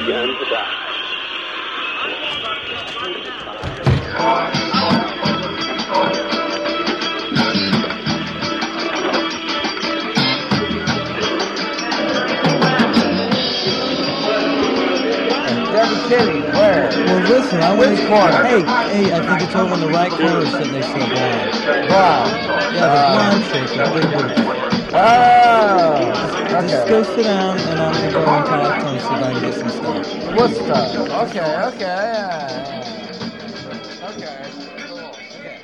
began to die. Debbie Kitty, where? Well, listen, I Which corner? Hey, I think it's over in the right corner sitting next to the bar. Wow. Yeah, the blonde chick, the big booty. Oh. Just Okay. go sit down, and I'm going to go and talk to him, see if I can get some stuff. What stuff? Okay. Yeah. Okay. Cool. Okay.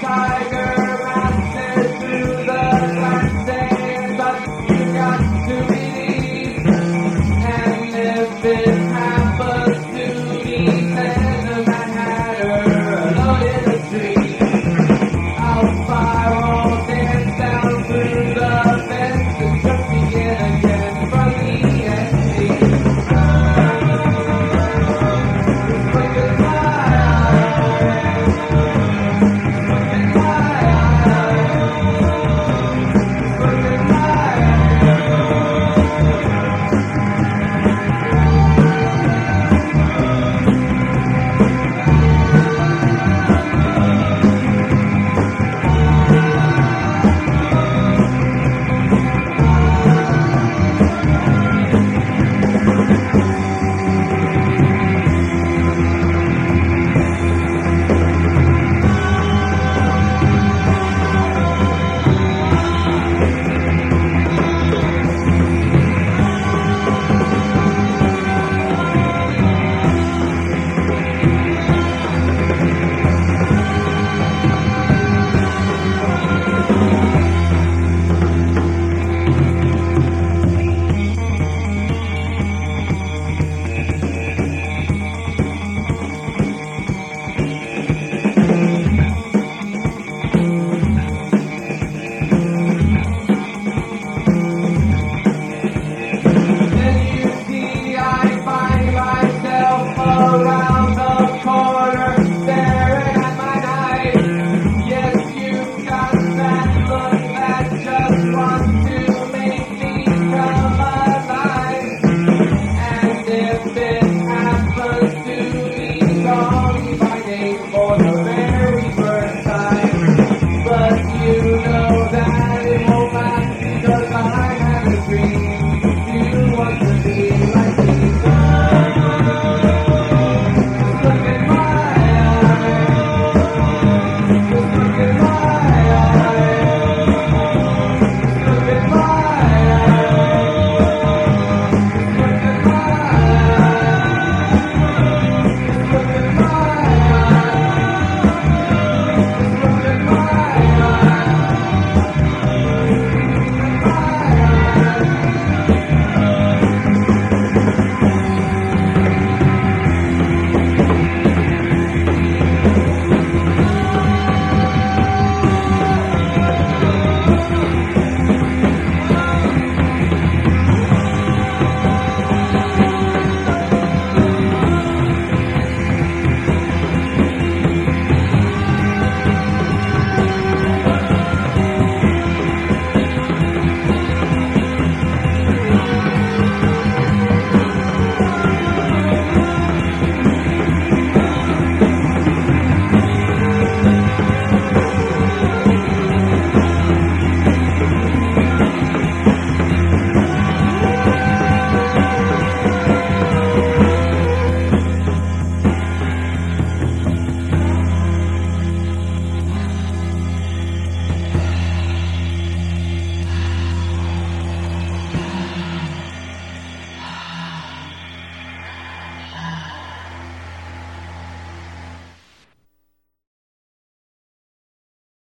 To